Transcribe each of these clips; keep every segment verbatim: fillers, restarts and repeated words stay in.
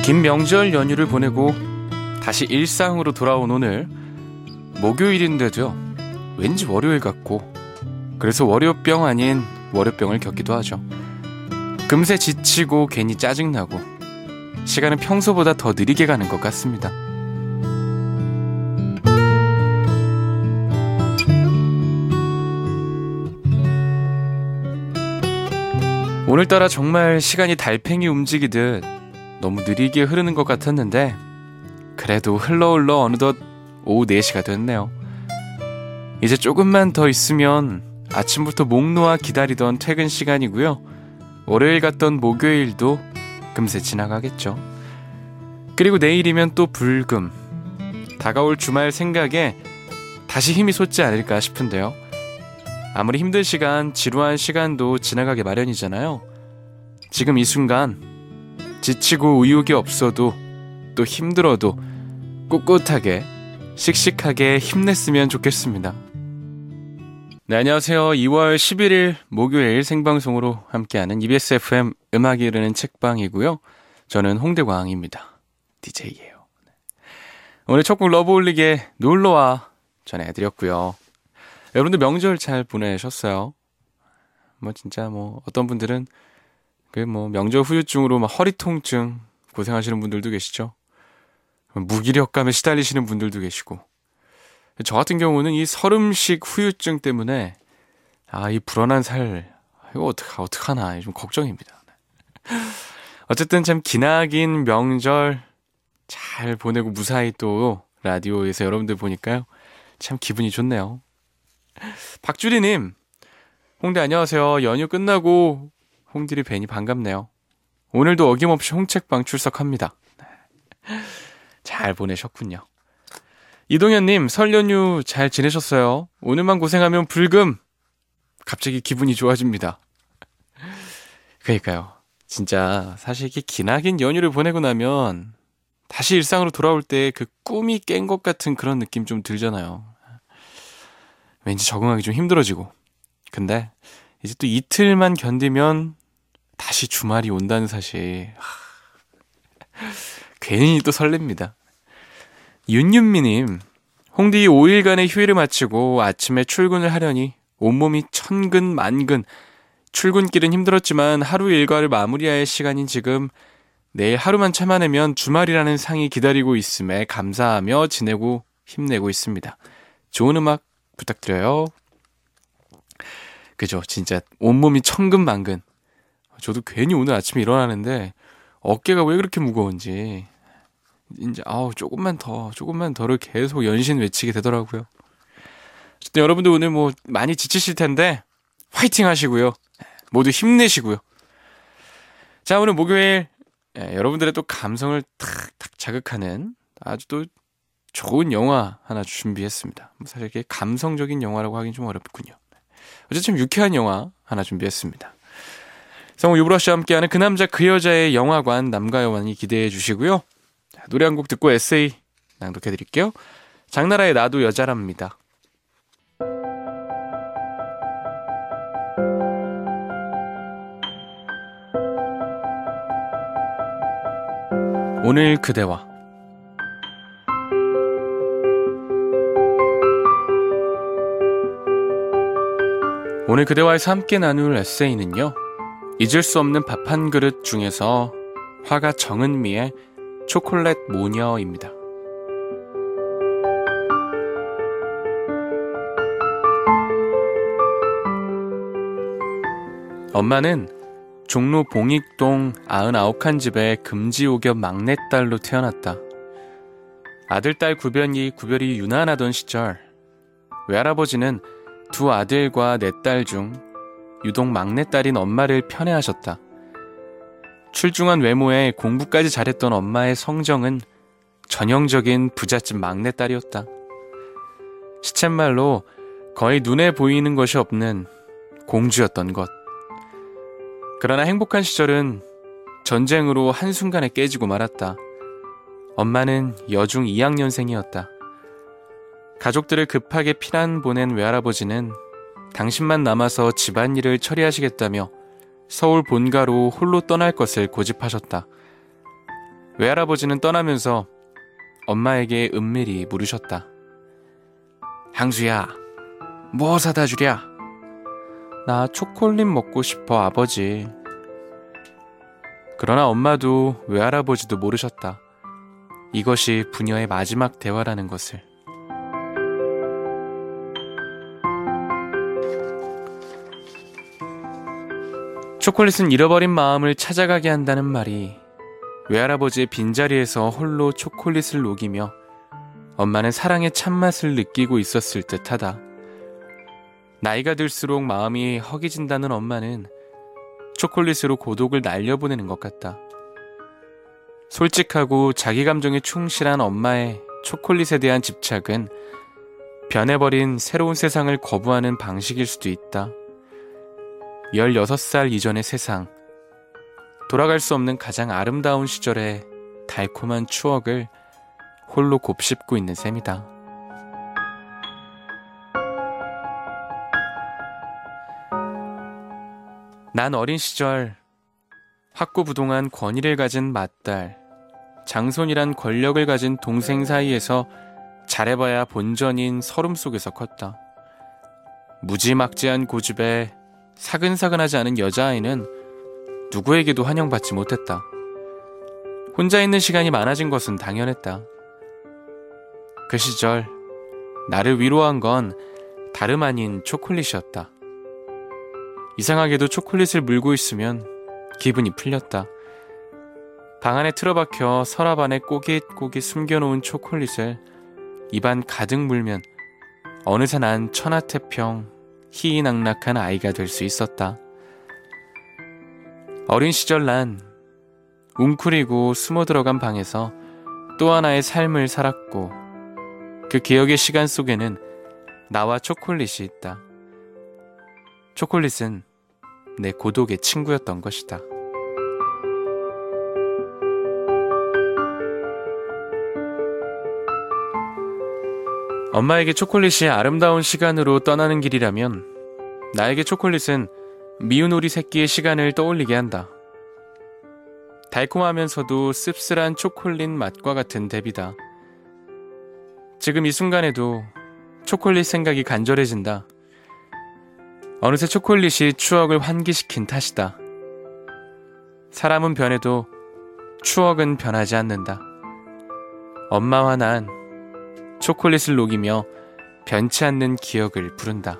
긴 명절 연휴를 보내고 다시 일상으로 돌아온 오늘, 목요일인데도요, 왠지 월요일 같고, 그래서 월요병 아닌 월요병을 겪기도 하죠. 금세 지치고 괜히 짜증나고 시간은 평소보다 더 느리게 가는 것 같습니다. 오늘따라 정말 시간이 달팽이 움직이듯 너무 느리게 흐르는 것 같았는데, 그래도 흘러 흘러 어느덧 오후 네 시가 됐네요. 이제 조금만 더 있으면 아침부터 목 놓아 기다리던 퇴근 시간이고요. 월요일 같던 목요일도 금세 지나가겠죠. 그리고 내일이면 또 불금. 다가올 주말 생각에 다시 힘이 솟지 않을까 싶은데요. 아무리 힘든 시간, 지루한 시간도 지나가게 마련이잖아요. 지금 이 순간 지치고 의욕이 없어도, 또 힘들어도 꿋꿋하게 씩씩하게 힘냈으면 좋겠습니다. 네, 안녕하세요. 이월 십일일 목요일 생방송으로 함께하는 이비에스 에프엠 음악이 흐르는 책방이고요. 저는 홍대광입니다. 디제이예요. 오늘 첫 곡 러브홀릭의 놀러와 전해드렸고요. 여러분들 명절 잘 보내셨어요? 뭐 진짜 뭐 어떤 분들은 그 뭐 명절 후유증으로 막 허리 통증 고생하시는 분들도 계시죠. 무기력감에 시달리시는 분들도 계시고, 저 같은 경우는 이 설음식 후유증 때문에 아, 이 불어난 살 이거 어떡 어떡하나 좀 걱정입니다. 어쨌든 참 기나긴 명절 잘 보내고 무사히 또 라디오에서 여러분들 보니까요, 참 기분이 좋네요. 박주리님, 홍대 안녕하세요. 연휴 끝나고 홍디리 뵈니 반갑네요. 오늘도 어김없이 홍책방 출석합니다. 잘 보내셨군요. 이동현님, 설 연휴 잘 지내셨어요? 오늘만 고생하면 불금. 갑자기 기분이 좋아집니다. 그러니까요. 진짜 사실 이렇게 기나긴 연휴를 보내고 나면 다시 일상으로 돌아올 때 그 꿈이 깬 것 같은 그런 느낌 좀 들잖아요. 왠지 적응하기 좀 힘들어지고. 근데 이제 또 이틀만 견디면 다시 주말이 온다는 사실. 하... 괜히 또 설렙니다. 윤윤미님, 홍디 오 일간의 휴일을 마치고 아침에 출근을 하려니 온몸이 천근 만근. 출근길은 힘들었지만 하루 일과를 마무리할 시간인 지금 내일 하루만 참아내면 주말이라는 상이 기다리고 있음에 감사하며 지내고 힘내고 있습니다. 좋은 음악 부탁드려요. 그죠, 진짜 온몸이 천근만근. 저도 괜히 오늘 아침에 일어나는데 어깨가 왜 그렇게 무거운지 이제 아우 조금만 더 조금만 더를 계속 연신 외치게 되더라고요. 어쨌든 여러분들 오늘 뭐 많이 지치실 텐데 화이팅 하시고요. 모두 힘내시고요. 자, 오늘 목요일, 예, 여러분들의 또 감성을 탁탁 자극하는 아주 또 좋은 영화 하나 준비했습니다. 사실 이렇게 감성적인 영화라고 하긴 좀 어렵군요. 어쨌든 유쾌한 영화 하나 준비했습니다. 성우 유브러쉬와 함께하는 그 남자 그 여자의 영화관, 남과 여관이 기대해 주시고요. 자, 노래 한 곡 듣고 에세이 낭독해 드릴게요. 장나라의 나도 여자랍니다. 오늘 그대와. 오늘 그대와에서 함께 나눌 에세이는요, 잊을 수 없는 밥 한 그릇 중에서 화가 정은미의 초콜릿 모녀입니다. 엄마는 종로 봉익동 아흔아홉 칸 집의 금지옥엽 막내딸로 태어났다. 아들딸 구별이, 구별이 유난하던 시절, 외할아버지는 두 아들과 네 딸 중 유독 막내딸인 엄마를 편애하셨다. 출중한 외모에 공부까지 잘했던 엄마의 성정은 전형적인 부잣집 막내딸이었다. 시쳇말로 거의 눈에 보이는 것이 없는 공주였던 것. 그러나 행복한 시절은 전쟁으로 한순간에 깨지고 말았다. 엄마는 여중 이 학년생이었다. 가족들을 급하게 피난 보낸 외할아버지는 당신만 남아서 집안일을 처리하시겠다며 서울 본가로 홀로 떠날 것을 고집하셨다. 외할아버지는 떠나면서 엄마에게 은밀히 물으셨다. 항수야, 뭐 사다 주랴? 나 초콜릿 먹고 싶어, 아버지. 그러나 엄마도 외할아버지도 모르셨다. 이것이 부녀의 마지막 대화라는 것을. 초콜릿은 잃어버린 마음을 찾아가게 한다는 말이 외할아버지의 빈자리에서 홀로 초콜릿을 녹이며 엄마는 사랑의 참맛을 느끼고 있었을 듯하다. 나이가 들수록 마음이 허기진다는 엄마는 초콜릿으로 고독을 날려보내는 것 같다. 솔직하고 자기 감정에 충실한 엄마의 초콜릿에 대한 집착은 변해버린 새로운 세상을 거부하는 방식일 수도 있다. 열여섯 살 이전의 세상, 돌아갈 수 없는 가장 아름다운 시절의 달콤한 추억을 홀로 곱씹고 있는 셈이다. 난 어린 시절 확고부동한 권위를 가진 맏딸, 장손이란 권력을 가진 동생 사이에서 잘해봐야 본전인 서름 속에서 컸다. 무지막지한 고집에 사근사근하지 않은 여자아이는 누구에게도 환영받지 못했다. 혼자 있는 시간이 많아진 것은 당연했다. 그 시절 나를 위로한 건 다름 아닌 초콜릿이었다. 이상하게도 초콜릿을 물고 있으면 기분이 풀렸다. 방 안에 틀어박혀 서랍 안에 꼬깃꼬깃 숨겨놓은 초콜릿을 입안 가득 물면 어느새 난 천하태평 희희낙낙한 아이가 될 수 있었다. 어린 시절 난 웅크리고 숨어 들어간 방에서 또 하나의 삶을 살았고 그 기억의 시간 속에는 나와 초콜릿이 있다. 초콜릿은 내 고독의 친구였던 것이다. 엄마에게 초콜릿이 아름다운 시간으로 떠나는 길이라면 나에게 초콜릿은 미운 오리 새끼의 시간을 떠올리게 한다. 달콤하면서도 씁쓸한 초콜릿 맛과 같은 대비다. 지금 이 순간에도 초콜릿 생각이 간절해진다. 어느새 초콜릿이 추억을 환기시킨 탓이다. 사람은 변해도 추억은 변하지 않는다. 엄마와 난 초콜릿을 녹이며 변치 않는 기억을 부른다.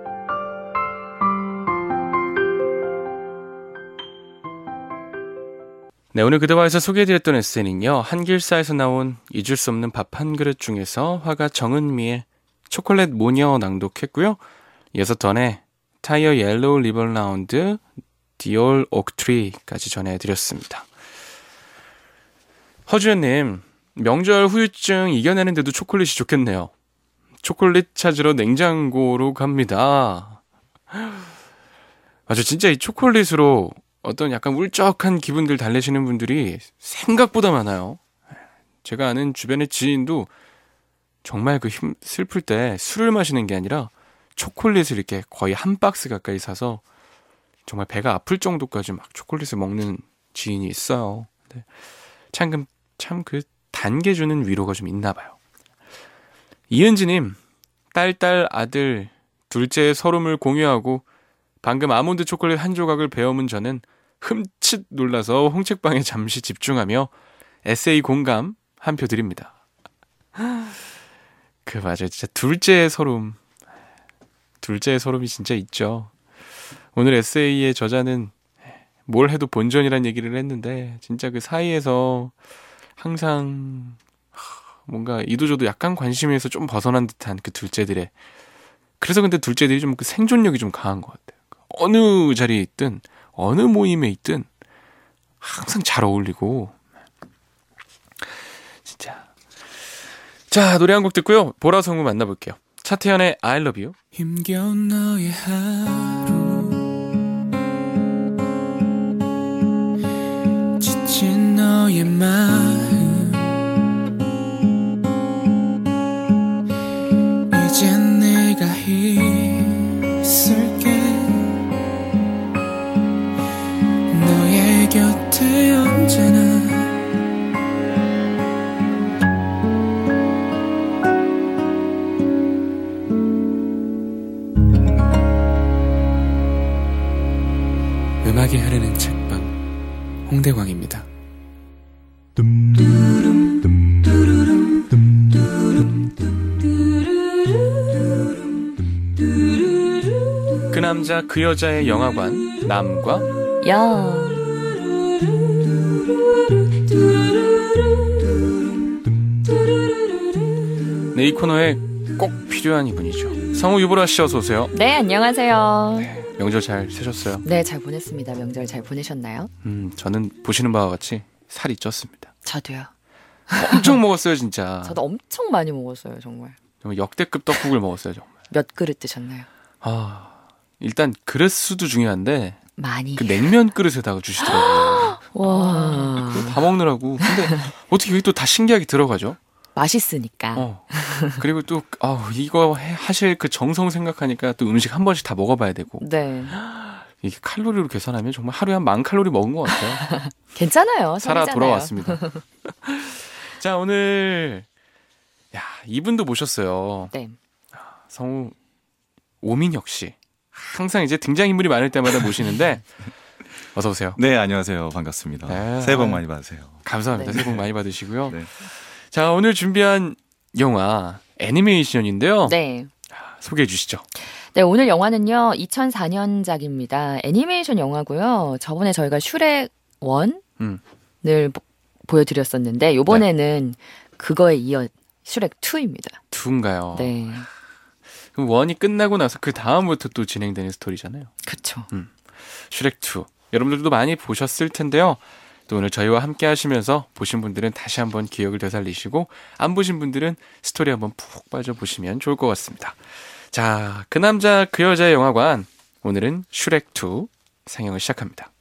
네, 오늘 그대와에서 소개해드렸던 에세이는요, 한길사에서 나온 잊을 수 없는 밥 한 그릇 중에서 화가 정은미의 초콜릿 모녀 낭독했고요. 이어서 던의 타이어 옐로우 리본 라운드 디올 옥트리까지 전해드렸습니다. 허주연님, 명절 후유증 이겨내는데도 초콜릿이 좋겠네요. 초콜릿 찾으러 냉장고로 갑니다. 맞아, 진짜 이 초콜릿으로 어떤 약간 울적한 기분들 달래시는 분들이 생각보다 많아요. 제가 아는 주변의 지인도 정말 그 힘, 슬플 때 술을 마시는 게 아니라 초콜릿을 이렇게 거의 한 박스 가까이 사서 정말 배가 아플 정도까지 막 초콜릿을 먹는 지인이 있어요. 네. 참, 참 그 단계 주는 위로가 좀 있나 봐요. 이은지님, 딸딸 아들 둘째의 서름을 공유하고 방금 아몬드 초콜릿 한 조각을 베어문 저는 흠칫 놀라서 홍책방에 잠시 집중하며 에세이 공감 한 표 드립니다. 그 맞아요. 진짜 둘째의 서름. 둘째의 서름이 진짜 있죠. 오늘 에세이의 저자는 뭘 해도 본전이란 얘기를 했는데 진짜 그 사이에서 항상 뭔가 이도저도 약간 관심에서 좀 벗어난 듯한 그 둘째들의, 그래서 근데 둘째들이 좀 그 생존력이 좀 강한 것 같아요. 어느 자리에 있든 어느 모임에 있든 항상 잘 어울리고 진짜. 자, 노래 한 곡 듣고요, 보라성우 만나볼게요. 차태현의 I love you. 힘겨운 너의 하루, 지친 너의 마음, 이젠 내가 있을게. 너의 곁에 언제나 그 남자 그 여자의 영화관 남과 여. 네, 이 코너에 꼭 필요한 이분이죠. 성우 유보라 씨 어서 오세요. 네, 안녕하세요. 네, 명절 잘 세셨어요? 네, 잘 보냈습니다. 명절 잘 보내셨나요? 음, 저는 보시는 바와 같이 살이 쪘습니다. 저도요. 엄청 먹었어요, 진짜. 저도 엄청 많이 먹었어요, 정말. 정말 역대급 떡국을 먹었어요, 정말. 몇 그릇 드셨나요? 아, 일단 그릇 수도 중요한데 많이. 그 냉면 그릇에다가 주시더라고요. 와. 그거 다 먹느라고. 근데 어떻게 여기 또 다 신기하게 들어가죠? 맛있으니까. 어. 그리고 또 아, 이거 해, 하실 그 정성 생각하니까 또 음식 한 번씩 다 먹어봐야 되고. 네. 이게 칼로리로 계산하면 정말 하루에 한 만 칼로리 먹은 것 같아요. 괜찮아요. 살아 살이잖아요. 돌아왔습니다. 자, 오늘 야, 이분도 모셨어요. 네. 성우 오민혁 씨. 항상 이제 등장인물이 많을 때마다 모시는데 어서 오세요. 네, 안녕하세요. 반갑습니다. 네. 새해 복 많이 받으세요. 감사합니다. 네. 새해 복 많이 받으시고요. 네. 자, 오늘 준비한 영화 애니메이션인데요. 네. 소개해 주시죠. 네, 오늘 영화는요, 이천사 년작입니다. 애니메이션 영화고요. 저번에 저희가 슈렉 원을 음. 보- 보여드렸었는데, 요번에는 그거에 이어 슈렉 투입니다. 투인가요? 네. 그럼 원이 끝나고 나서 그 다음부터 또 진행되는 스토리잖아요. 그쵸. 슈렉 투. 여러분들도 많이 보셨을 텐데요. 또 오늘 저희와 함께 하시면서 보신 분들은 다시 한번 기억을 되살리시고 안 보신 분들은 스토리 한번 푹 빠져보시면 좋을 것 같습니다. 자, 그 남자 그 여자의 영화관 오늘은 슈렉 투 상영을 시작합니다.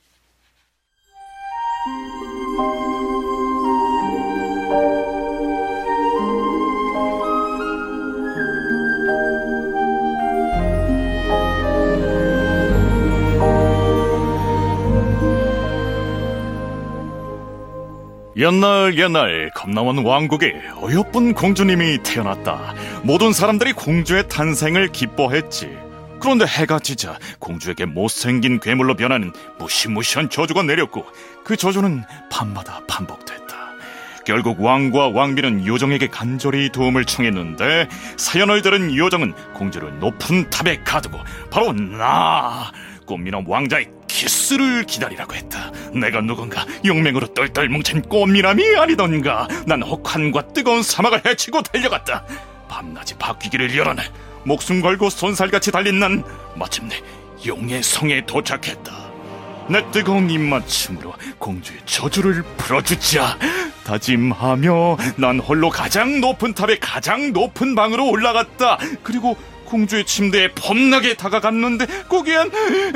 옛날 옛날 겁나온 왕국에 어여쁜 공주님이 태어났다. 모든 사람들이 공주의 탄생을 기뻐했지. 그런데 해가 지자 공주에게 못생긴 괴물로 변하는 무시무시한 저주가 내렸고 그 저주는 밤마다 반복됐다. 결국 왕과 왕비는 요정에게 간절히 도움을 청했는데 사연을 들은 요정은 공주를 높은 탑에 가두고 바로 나 꽃미남 왕자의 키스를 기다리라고 했다. 내가 누군가 용맹으로 똘똘 뭉친 꽃미남이 아니던가. 난 혹한과 뜨거운 사막을 헤치고 달려갔다. 밤낮이 바뀌기를 열어내 목숨 걸고 손살같이 달린 난 마침내 용의 성에 도착했다. 내 뜨거운 입맞춤으로 공주의 저주를 풀어주자 다짐하며 난 홀로 가장 높은 탑의 가장 높은 방으로 올라갔다. 그리고 공주의 침대에 폼나게 다가갔는데 거기엔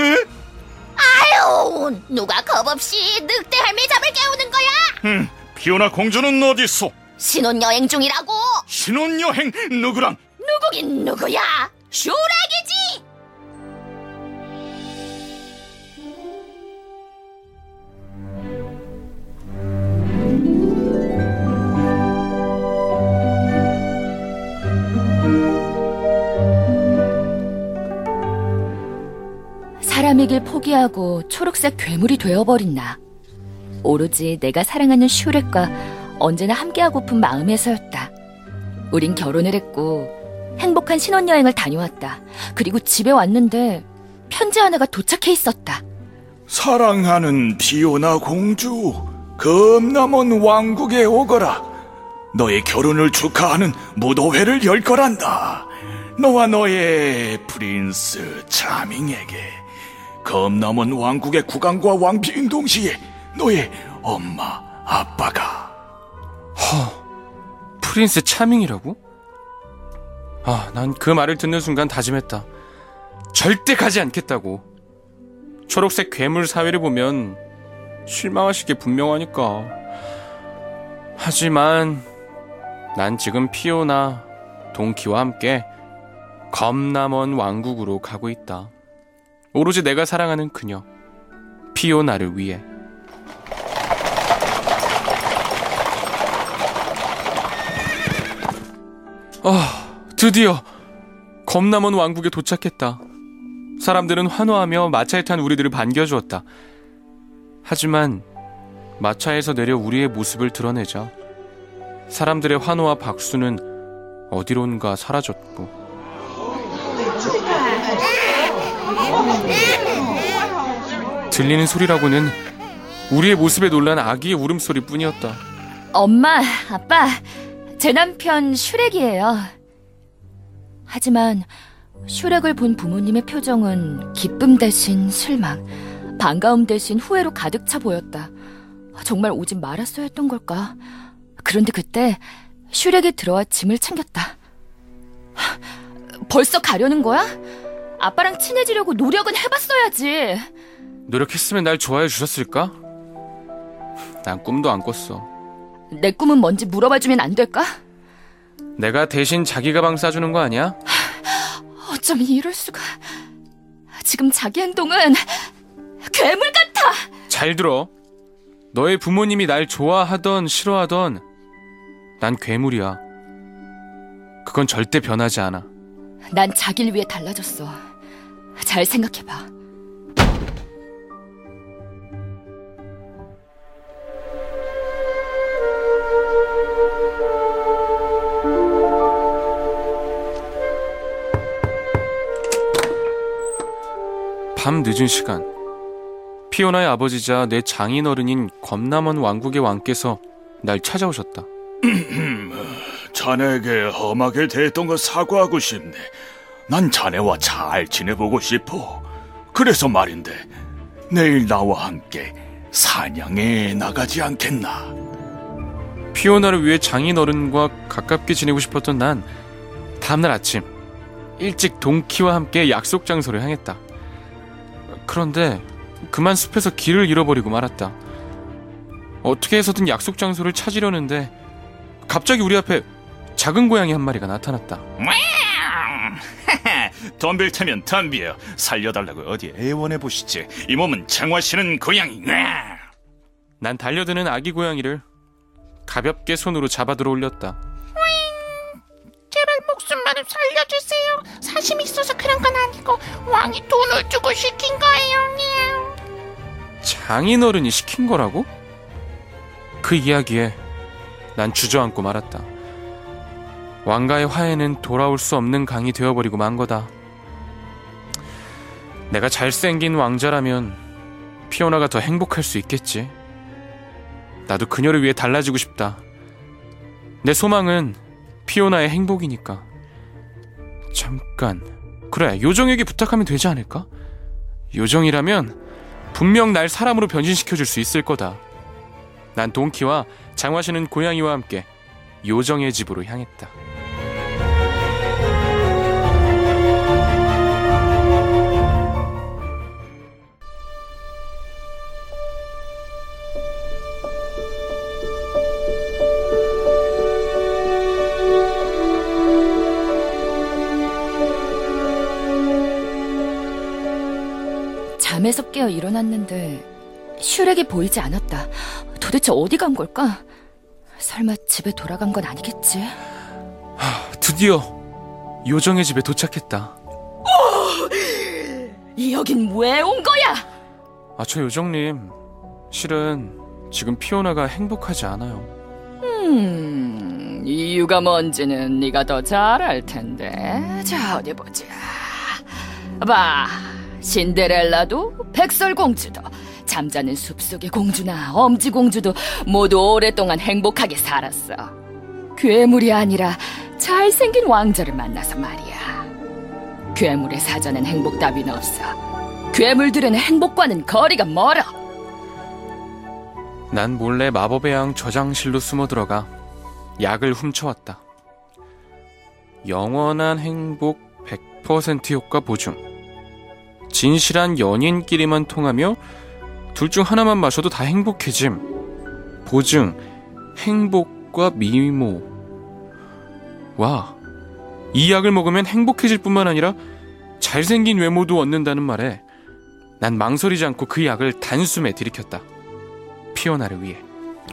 아유, 누가 겁없이 늑대 할매 잠을 깨우는 거야? 음, 피오나 공주는 어딨어? 신혼여행 중이라고. 신혼여행 누구랑? 누구긴 누구야? 슈렉이지. 사람이길 포기하고 초록색 괴물이 되어버린 나. 오로지 내가 사랑하는 슈렉과 언제나 함께하고픈 마음에서였다. 우린 결혼을 했고 행복한 신혼여행을 다녀왔다. 그리고 집에 왔는데 편지 하나가 도착해 있었다. 사랑하는 피오나 공주, 금남원 왕국에 오거라. 너의 결혼을 축하하는 무도회를 열 거란다. 너와 너의 프린스 차밍에게 금남원 왕국의 국왕과 왕비인 동시에 너의 엄마, 아빠가. 허, 프린스 차밍이라고? 아, 난 그 말을 듣는 순간 다짐했다. 절대 가지 않겠다고. 초록색 괴물 사회를 보면 실망하실 게 분명하니까. 하지만 난 지금 피오나, 동키와 함께 검남원 왕국으로 가고 있다. 오로지 내가 사랑하는 그녀, 피오나를 위해. 아, 드디어 검남원 왕국에 도착했다. 사람들은 환호하며 마차에 탄 우리들을 반겨주었다. 하지만 마차에서 내려 우리의 모습을 드러내자 사람들의 환호와 박수는 어디론가 사라졌고 들리는 소리라고는 우리의 모습에 놀란 아기의 울음소리뿐이었다. 엄마, 아빠, 제 남편 슈렉이에요. 하지만 슈렉을 본 부모님의 표정은 기쁨 대신 실망, 반가움 대신 후회로 가득 차 보였다. 정말 오지 말았어야 했던 걸까? 그런데 그때 슈렉이 들어와 짐을 챙겼다. 벌써 가려는 거야? 아빠랑 친해지려고 노력은 해봤어야지. 노력했으면 날 좋아해 주셨을까? 난 꿈도 안 꿨어. 내 꿈은 뭔지 물어봐주면 안 될까? 내가 대신 자기 가방 싸주는 거 아니야? 어쩜 이럴 수가. 지금 자기 행동은 괴물 같아. 잘 들어. 너의 부모님이 날 좋아하던 싫어하던 난 괴물이야. 그건 절대 변하지 않아. 난 자기를 위해 달라졌어. 잘 생각해봐. 밤 늦은 시간, 피오나의 아버지자 내 장인어른인 겁나먼 왕국의 왕께서 날 찾아오셨다. 자네에게 험하게 대했던 거 사과하고 싶네. 난 자네와 잘 지내보고 싶어. 그래서 말인데 내일 나와 함께 사냥에 나가지 않겠나? 피오나를 위해 장인어른과 가깝게 지내고 싶었던 난 다음날 아침 일찍 동키와 함께 약속 장소를 향했다. 그런데 그만 숲에서 길을 잃어버리고 말았다. 어떻게 해서든 약속 장소를 찾으려는데 갑자기 우리 앞에 작은 고양이 한 마리가 나타났다. 덤빌 테면 덤비어. 살려달라고 어디 애원해보시지. 이 몸은 장화시는 고양이. 난 달려드는 아기 고양이를 가볍게 손으로 잡아 들어 올렸다. 제발 목숨만은 살려주세요. 사심 있어서 그런 건 아니고 왕이 돈을 주고 시킨 거예요. 장인어른이 시킨 거라고? 그 이야기에 난 주저앉고 말았다. 왕가의 화해는 돌아올 수 없는 강이 되어버리고 만 거다. 내가 잘생긴 왕자라면 피오나가 더 행복할 수 있겠지. 나도 그녀를 위해 달라지고 싶다. 내 소망은 피오나의 행복이니까. 잠깐, 그래, 요정에게 부탁하면 되지 않을까? 요정이라면 분명 날 사람으로 변신시켜줄 수 있을 거다. 난 동키와 장화시는 고양이와 함께 요정의 집으로 향했다. 잠에서 깨어 일어났는데 슈렉이 보이지 않았다. 도대체 어디 간 걸까? 설마 집에 돌아간 건 아니겠지? 하, 드디어 요정의 집에 도착했다. 오! 여긴 왜 온 거야? 아, 저 요정님, 실은 지금 피오나가 행복하지 않아요. 음, 이유가 뭔지는 네가 더 잘 알 텐데. 자, 어디 보자. 봐, 신데렐라도 백설공주도 잠자는 숲속의 공주나 엄지공주도 모두 오랫동안 행복하게 살았어. 괴물이 아니라 잘생긴 왕자를 만나서 말이야. 괴물의 사전엔 행복 따윈 없어. 괴물들은 행복과는 거리가 멀어. 난 몰래 마법의 양 저장실로 숨어 들어가 약을 훔쳐왔다. 영원한 행복 백 퍼센트 효과 보증. 진실한 연인끼리만 통하며 둘 중 하나만 마셔도 다 행복해짐. 보증, 행복과 미모. 와, 이 약을 먹으면 행복해질 뿐만 아니라 잘생긴 외모도 얻는다는 말에 난 망설이지 않고 그 약을 단숨에 들이켰다. 피오나를 위해.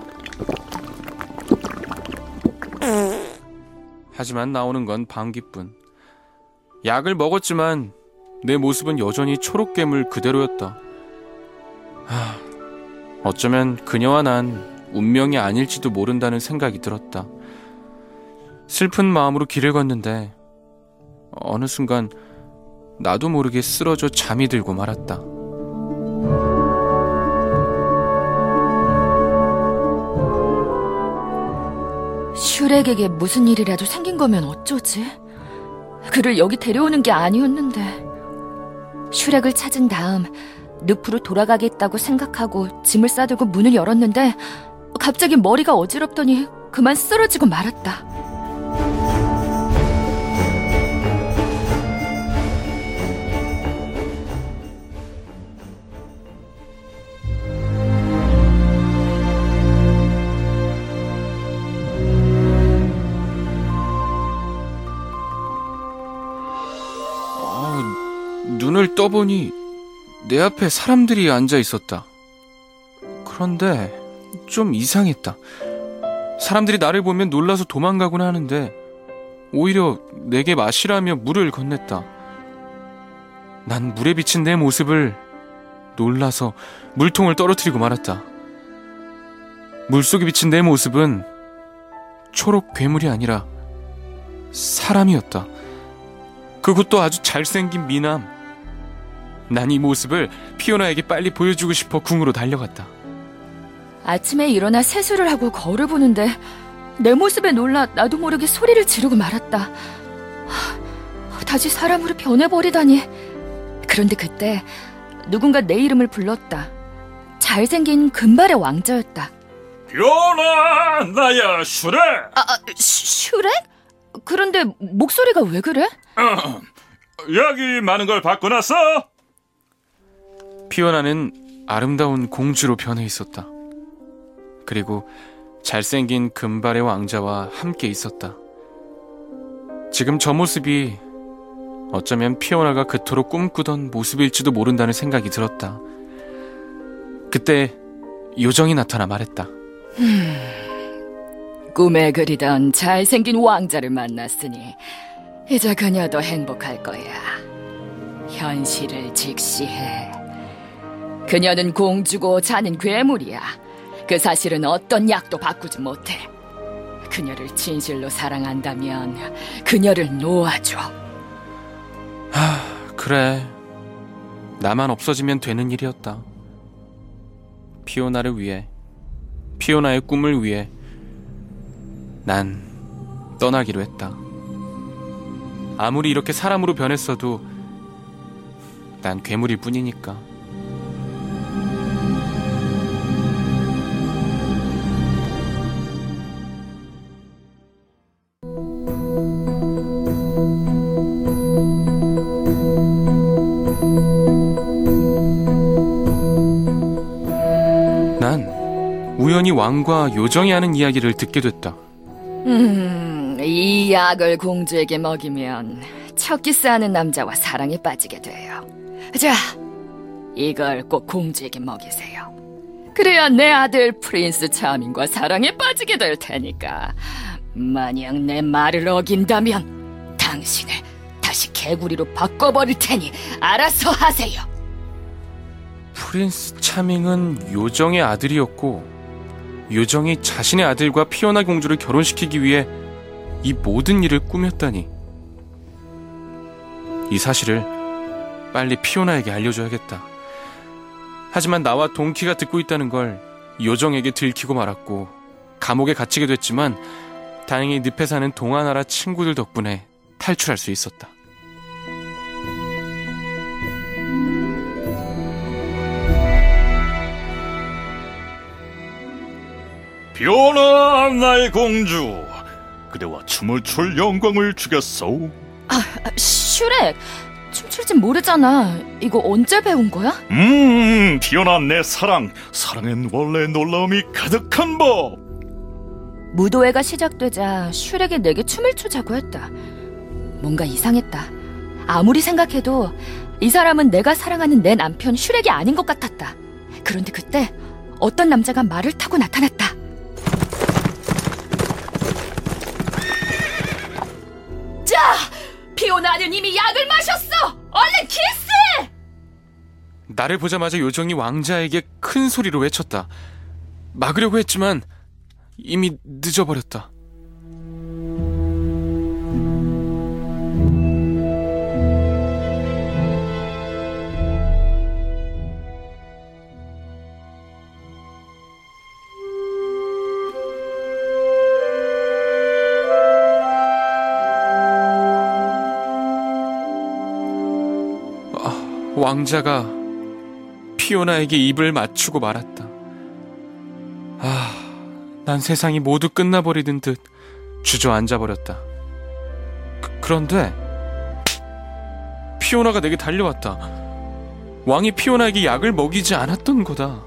하지만 나오는 건 방귀뿐. 약을 먹었지만 내 모습은 여전히 초록괴물 그대로였다. 하, 어쩌면 그녀와 난 운명이 아닐지도 모른다는 생각이 들었다. 슬픈 마음으로 길을 걷는데 어느 순간 나도 모르게 쓰러져 잠이 들고 말았다. 슈렉에게 무슨 일이라도 생긴 거면 어쩌지? 그를 여기 데려오는 게 아니었는데. 슈렉을 찾은 다음 늪으로 돌아가겠다고 생각하고 짐을 싸들고 문을 열었는데 갑자기 머리가 어지럽더니 그만 쓰러지고 말았다. 눈을 떠보니 내 앞에 사람들이 앉아 있었다. 그런데 좀 이상했다. 사람들이 나를 보면 놀라서 도망가곤 하는데 오히려 내게 마시라며 물을 건넸다. 난 물에 비친 내 모습을 놀라서 물통을 떨어뜨리고 말았다. 물속에 비친 내 모습은 초록 괴물이 아니라 사람이었다. 그것도 아주 잘생긴 미남. 난 이 모습을 피오나에게 빨리 보여주고 싶어 궁으로 달려갔다. 아침에 일어나 세수를 하고 거울을 보는데 내 모습에 놀라 나도 모르게 소리를 지르고 말았다. 하, 다시 사람으로 변해버리다니. 그런데 그때 누군가 내 이름을 불렀다. 잘생긴 금발의 왕자였다. 피오나, 나야, 슈렉. 아, 아 슈, 슈렉? 그런데 목소리가 왜 그래? 어, 여기 많은 걸 바꿔놨어? 피오나는 아름다운 공주로 변해 있었다. 그리고 잘생긴 금발의 왕자와 함께 있었다. 지금 저 모습이 어쩌면 피오나가 그토록 꿈꾸던 모습일지도 모른다는 생각이 들었다. 그때 요정이 나타나 말했다. 음, 꿈에 그리던 잘생긴 왕자를 만났으니 이제 그녀도 행복할 거야. 현실을 직시해. 그녀는 공주고 자는 괴물이야. 그 사실은 어떤 약도 바꾸지 못해. 그녀를 진실로 사랑한다면 그녀를 놓아줘. 하, 그래. 나만 없어지면 되는 일이었다. 피오나를 위해, 피오나의 꿈을 위해 난 떠나기로 했다. 아무리 이렇게 사람으로 변했어도 난 괴물일 뿐이니까. 난 우연히 왕과 요정이 하는 이야기를 듣게 됐다. 음, 이 약을 공주에게 먹이면 첫 키스하는 남자와 사랑에 빠지게 돼요. 자, 이걸 꼭 공주에게 먹이세요. 그래야 내 아들 프린스 차밍과 사랑에 빠지게 될 테니까. 만약 내 말을 어긴다면 당신을 다시 개구리로 바꿔버릴 테니 알아서 하세요. 프린스 차밍은 요정의 아들이었고 요정이 자신의 아들과 피오나 공주를 결혼시키기 위해 이 모든 일을 꾸몄다니. 이 사실을 빨리 피오나에게 알려줘야겠다. 하지만 나와 동키가 듣고 있다는 걸 요정에게 들키고 말았고 감옥에 갇히게 됐지만 다행히 늪에 사는 동화나라 친구들 덕분에 탈출할 수 있었다. 피오나, 나의 공주. 그대와 춤을 출 영광을 주겠소. 아, 슈렉, 춤출 줄 모르잖아. 이거 언제 배운 거야? 음, 피오나 내 사랑. 사랑엔 원래 놀라움이 가득한 법. 무도회가 시작되자 슈렉이 내게 춤을 추자고 했다. 뭔가 이상했다. 아무리 생각해도 이 사람은 내가 사랑하는 내 남편 슈렉이 아닌 것 같았다. 그런데 그때 어떤 남자가 말을 타고 나타났다. 자, 피오나는 이미 약을 마셨어! 얼른 키스해! 나를 보자마자 요정이 왕자에게 큰 소리로 외쳤다. 막으려고 했지만 이미 늦어버렸다. 왕자가 피오나에게 입을 맞추고 말았다. 아, 난 세상이 모두 끝나버리는 듯 주저앉아버렸다. 그, 그런데 피오나가 내게 달려왔다. 왕이 피오나에게 약을 먹이지 않았던 거다.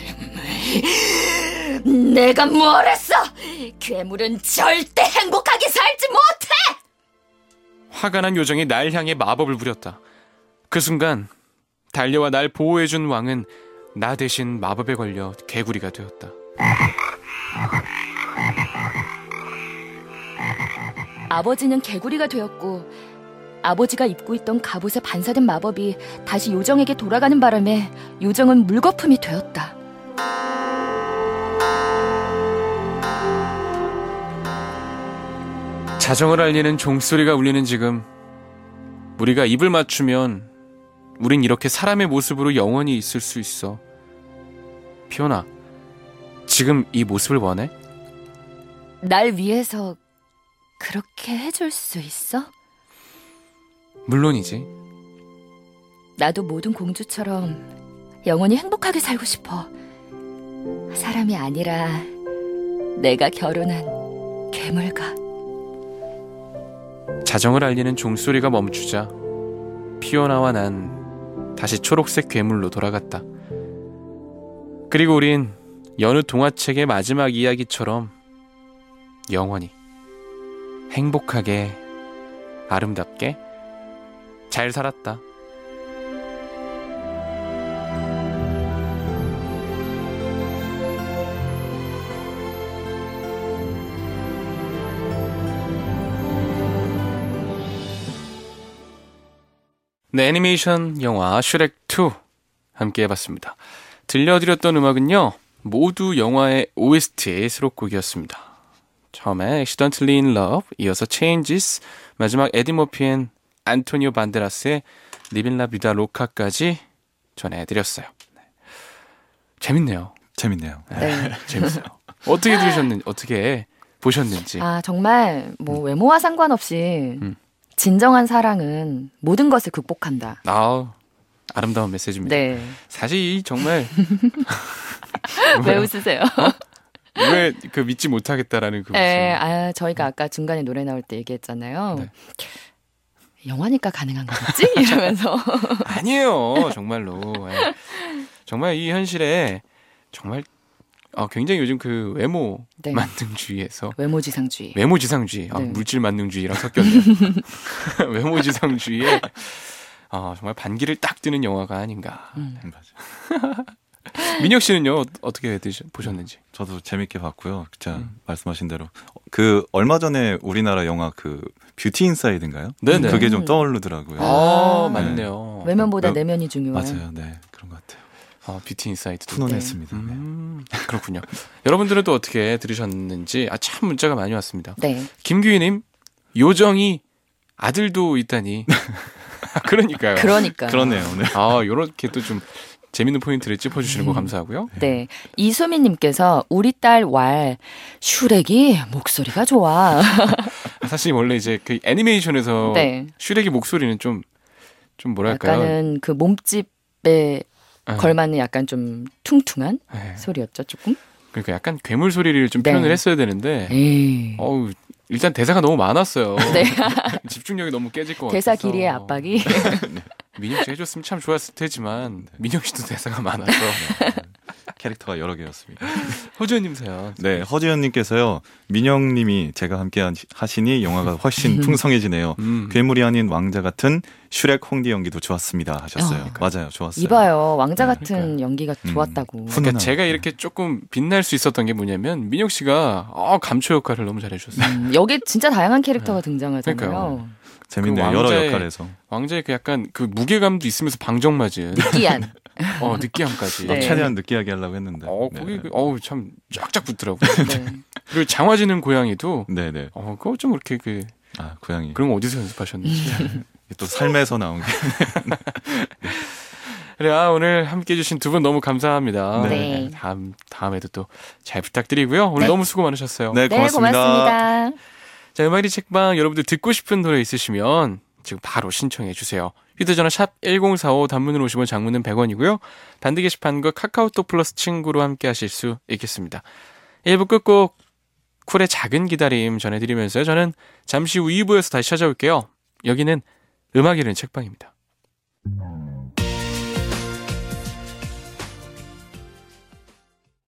내가 뭘 했어? 괴물은 절대 행복하게 살지 못해! 화가 난 요정이 날 향해 마법을 부렸다. 그 순간 달려와 날 보호해준 왕은 나 대신 마법에 걸려 개구리가 되었다. 아버지는 개구리가 되었고 아버지가 입고 있던 갑옷에 반사된 마법이 다시 요정에게 돌아가는 바람에 요정은 물거품이 되었다. 자정을 알리는 종소리가 울리는 지금 우리가 입을 맞추면 우린 이렇게 사람의 모습으로 영원히 있을 수 있어. 피오나, 지금 이 모습을 원해? 날 위해서 그렇게 해줄 수 있어? 물론이지. 나도 모든 공주처럼 영원히 행복하게 살고 싶어. 사람이 아니라 내가 결혼한 괴물과. 자정을 알리는 종소리가 멈추자 피오나와 난 다시 초록색 괴물로 돌아갔다. 그리고 우린 여느 동화책의 마지막 이야기처럼 영원히 행복하게 아름답게 잘 살았다. 네, 애니메이션 영화 슈렉 투 함께 해봤습니다. 들려드렸던 음악은요, 모두 영화의 오에스티의 수록곡이었습니다. 처음에 Accidentally in Love, 이어서 Changes, 마지막 에디 머피 앤 안토니오 반데라스의 Livin La Vida Loca까지 전해드렸어요. 네. 재밌네요. 재밌네요. 네. 재밌어요. 어떻게 들으셨는지, 어떻게 보셨는지. 아, 정말 뭐 음. 외모와 상관없이 음. 진정한 사랑은 모든 것을 극복한다. 아, 아름다운 메시지입니다. 네. 사실 이 정말 왜 웃으세요? 왜 그 믿지 못하겠다라는 그 네, 무슨 아, 저희가 아까 중간에 노래 나올 때 얘기했잖아요. 네. 영화니까 가능한 거겠지? 이러면서. 아니에요, 정말로. 예. 정말 이 현실에 정말 어, 굉장히 요즘 그 외모 네. 만능주의에서 외모지상주의. 외모지상주의, 아, 네. 물질 만능주의랑 섞였네요. 외모지상주의에 어, 정말 반기를 딱 뜨는 영화가 아닌가. 음. 맞아. 민혁 씨는요, 어떻게 드시, 보셨는지? 저도 재밌게 봤고요. 진짜 음. 말씀하신 대로 그 얼마 전에 우리나라 영화 그 뷰티 인사이드인가요? 네네. 그게 좀 떠오르더라고요. 아, 아, 맞네요. 외면보다 어, 내면이 중요한. 맞아요, 네 그런 것 같아요. 아, 뷰티 인사이드. 훈훈했습니다. 네. 음, 그렇군요. 여러분들은 또 어떻게 들으셨는지, 아, 참 문자가 많이 왔습니다. 네. 김규희님, 요정이 아들도 있다니. 그러니까요. 그러니까. 그러네요. 네. 아, 요렇게 또 좀 재밌는 포인트를 짚어주시는 거 감사하고요. 네. 이수민님께서 우리 딸 왈, 슈렉이 목소리가 좋아. 사실 원래 이제 그 애니메이션에서 네. 슈렉의 목소리는 좀, 좀 뭐랄까요. 약간은 그 몸집에 네. 걸맞는 약간 좀 퉁퉁한 네. 소리였죠, 조금? 그러니까 약간 괴물 소리를 좀 네. 표현을 했어야 되는데, 에이. 어우, 일단 대사가 너무 많았어요. 네. 집중력이 너무 깨질 것 같아서. 대사 길이의 압박이. 민혁 씨 해줬으면 참 좋았을 테지만 민혁 씨도 대사가 많아서. 캐릭터가 여러 개였습니다. 허주현님 사연. 네, 허지현님께서요. 민영님이 제가 함께 하시니 영화가 훨씬 풍성해지네요. 음. 괴물이 아닌 왕자 같은 슈렉 홍디 연기도 좋았습니다 하셨어요. 어. 맞아요, 좋았어요. 이봐요. 왕자 네, 같은 그러니까요. 연기가 음. 좋았다고. 훈- 그러니까 훈훈하고. 제가 이렇게 조금 빛날 수 있었던 게 뭐냐면 민혁 씨가 어, 감초 역할을 너무 잘해주셨어요. 음, 여기 진짜 다양한 캐릭터가 등장하잖아요. 그러니까요. 재밌네요. 그 여러 왕자의- 역할에서. 왕자의 그 약간 그 무게감도 있으면서 방정맞은 느끼한. 어, 느끼함까지. 네. 최대한 느끼하게 하려고 했는데. 어, 네. 거기, 그- 어우, 참, 쫙쫙 붙더라고요. 네. 그리고 장화지는 고양이도, 네네. 어, 그거 좀 이렇게 그, 아, 고양이. 그런 거 어디서 연습하셨는지. 또 삶에서 나온 게. 그래, 아, 오늘 함께 해주신 두 분 너무 감사합니다. 네. 다음, 다음에도 또 잘 부탁드리고요. 오늘 네. 너무 수고 많으셨어요. 네, 네, 고맙습니다. 고맙습니다. 자, 음악이 책방 여러분들 듣고 싶은 노래 있으시면 지금 바로 신청해 주세요. 휴대전화 샵 일공사오 단문은 오십 원 장문은 백 원이고요. 단드 게시판과 카카오톡 플러스 친구로 함께 하실 수 있겠습니다. 일 부 끝곡 쿨의 작은 기다림 전해드리면서요. 저는 잠시 후 이 부에서 다시 찾아올게요. 여기는 음악 이른 책방입니다.